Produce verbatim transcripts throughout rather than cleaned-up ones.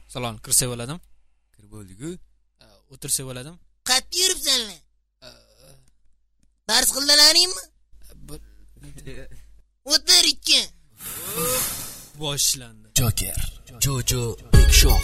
Salon, kirsa bo'ladimi? Kirib bo'ldi-ku. O'tirsa bo'ladimi? Qat'i yuribsanmi? Dars qildalaringmi? O'tir ikki. Boshlandi. Joker, Jojo Big Show.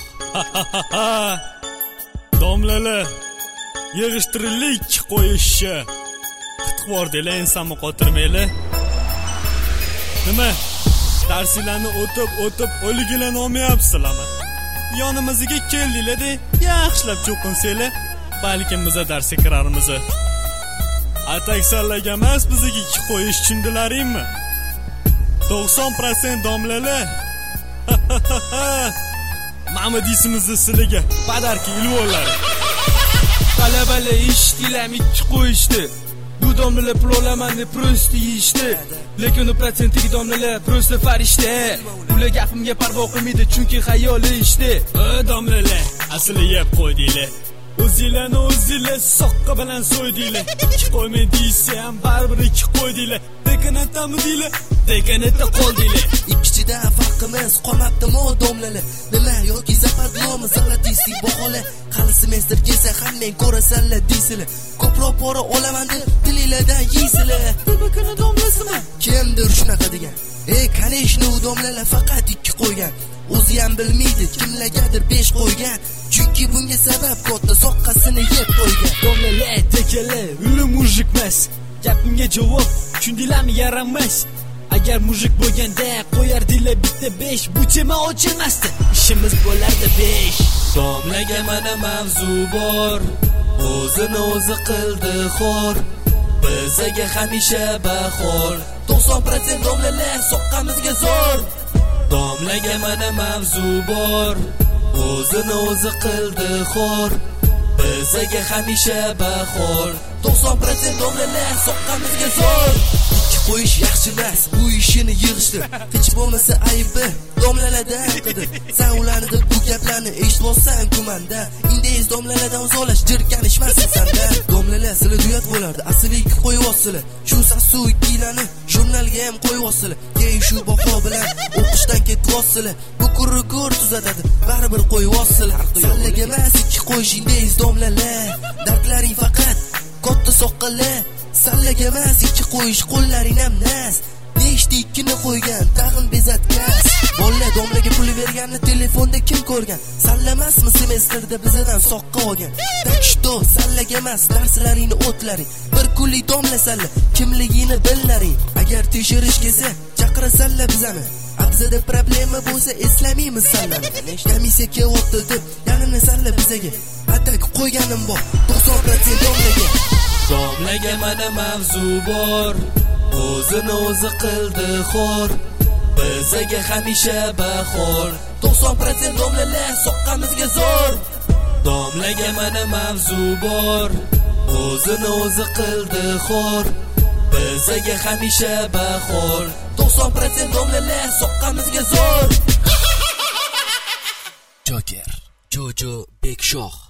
Domlalar, yig'ishtirillik qo'yishchi. Qitqvor delar insonni qotirmaylar. Nima? Darslarni o'tib, o'tib o'liginglarni olmayapsizlarmi? Yonimizga keldinglar-da, yaxshilab cho'qinsanglar, balkim biz darsga kirarmiz. Ataksallarga emas, bizga ikki qo'yish tushundilaringmi? to'qson foiz domlalar. Mana deysimizni sizlarga padarki ilvolar. Talabalar eshitdilar ikki qo'yishdi. Bu domlalar pul olaman deb prosti yeyishdi. Lekin u protsentdagi domlalar prosta farishta. Ular gapimga parvo qilmaydi, chunki xayoli ishda. O domlalar, asli yeb qo'ydinglar. O'zinglarni o'zinglar soqqa bilan so'ydinglar. Ikki qo'ymay deysa ham baribir ikki qo'ydinglar. Dekanatami deylar, dekanatda qoldinglar. Ikkichidan farqimiz qolmabdimi o domlalar? Nima yoki zapadlomi zalatistik baholar? Hali semestr kelsa hammang ko'rasanlar deysizlar. Ko'proq pora olaman deb dilinglardan yeysizlar. Debakana domlasimi? Kimdir shunaqa degan. Ey, kanishni u domlalar faqat ikki qo'ygan. O'zi ham bilmaydi kimlargadir besh qo'ygan. Chunki bunga sabab katta soqqasini yeb qo'ygan. Domlalar, dekanlar, ular mujikmas. Gapimga javob tushundinglarmi yaramas. Agar mujik bo'lganda qo'yardinglar bitta besh, bu tema ochilmasdi. Ishimiz bo'lardi besh. Domlaga mana mavzu bor. O'zini o'zi qildi xor. Bizga hamisha bahor. to'qson foiz domlalar soqqamizga zo'r. Domlaga mana mavzu bor. O'zini o'zi qildi xor. Bizga hamisha bahor. to'qson foiz domlalar soqqamizga zo'r. Ikki qo'yish yaxshilar, bu ishini yig'ishtir. Hech bo'lmasa aybi domlalardan qildi. Sen ularni deb bu gaplarni eshitmoqsan kumanda. Indeyiz domlalardan uzolash jirkanishmas senda. Domlalar sizlar duyat bo'lardi, asli ikki qo'yibsizlar. Shu sasu ikkilarni jurnalga ham qo'yibsizlar. Keyin shu baho bilan o'qishdan ketyapsizlar. Bu kurr-kur tuzatadi, baribir qo'yibsizlar. Sallaga emas ikki qo'yish indeyiz domlalar. Dardlaring faqat katta soqqalar. Sallaga emas ikki qo'yish qo'llaring ham nas. Nechta ikkini qo'ygan, tag'in bezatgas. Bolla domlaga pul berganni telefonda kim ko'rgan? Sallamasmi semestrda bizdan soqqa olgan? Takshto sallaga emas darslaringni o'tlaring. Bir kunlik domla salla, kimligini billaring. Agar tekshirish kelsa, chaqirasanlar bizani. Bizada problema bo'lsa eslamaymiz sallani. Komissiya kelyapti deb yanini salla bizaga. Atak qo'yganim bor, to'qson foiz domlaga. Domlaga mana mavzu bor. O'zini o'zi qildi xor. Bizga hamisha bahor. to'qson foiz domlalar soqqamizga zo'r. Domlaga mana mavzu bor. O'zini o'zi qildi xor. Bizga hamisha bahor. to'qson foiz domlalar soqqamizga zo'r. Joker, Jojo Big Show.